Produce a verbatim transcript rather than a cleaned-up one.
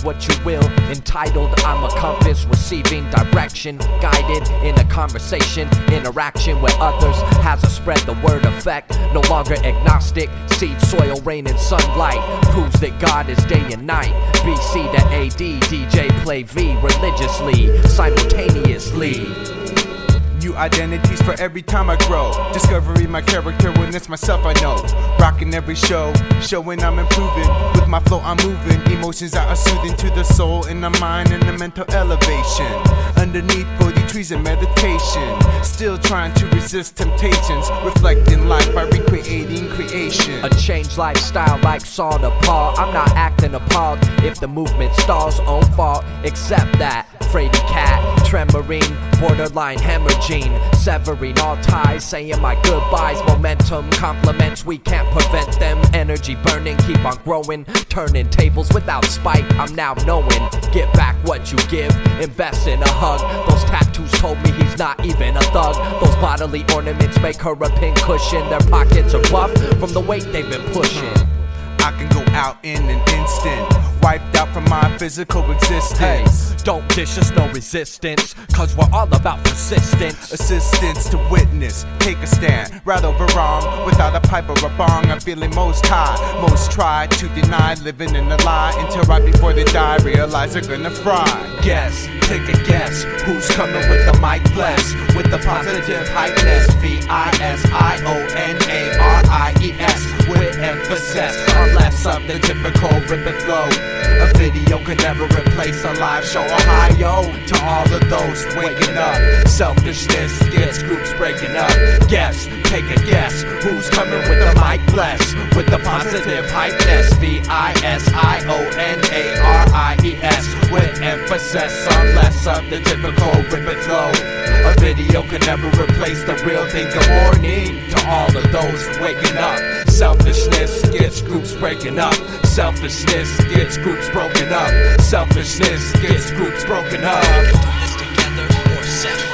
decide what you will. Entitled, I'm a compass, receiving direction, guided in a conversation, interaction with others has a spread the word effect. No longer agnostic, seed, soil, rain, and sunlight proves that God is day and night. B C to A D, D J play V religiously, simultaneously. New identities for every time I grow. Discovering my character when it's myself I know. Rocking every show, showing I'm improving. With my flow I'm moving. Emotions that are soothing to the soul and the mind and the mental elevation. Underneath forty trees and meditation. Still trying to resist temptations. Reflecting life by recreating creation. A changed lifestyle like Saul to Paul. I'm not acting appalled if the movement stalls, own fault. Except that Frady cat, tremoring, borderline hemorrhaging, severing all ties, saying my goodbyes. Momentum, compliments, we can't prevent them. Energy burning, keep on growing, turning tables without spite. I'm now knowing, get back what you give, invest in a hug. Those tattoos told me he's not even a thug. Those bodily ornaments make her a pincushion. Their pockets are buff from the weight they've been pushing. I can go out in an instant, wiped out from my physical existence. Hey, don't dish us no resistance, cause we're all about persistence. Assistance to witness, take a stand, right over wrong, without a pipe or a bong. I'm feeling most high, most try to deny, living in a lie, until right before they die, realize they're gonna fry. Guess, take a guess, who's coming with the mic bless, with the positive hypeness, V I S I O N A R I E S, with emphasis, unless of the typical rip and flow. A video can never replace a live show. Ohio, to all of those waking up. Selfishness gets groups breaking up. Guess, take a guess, who's coming with the mic bless, with the positive hypeness, V I S I O N A R I E S, with emphasis on less of the typical rip and flow. A video can never replace the real thing. Good morning to all of those waking up. Selfishness gets groups breaking up. Selfishness gets groups broken up. Selfishness gets groups broken up. This together or separate.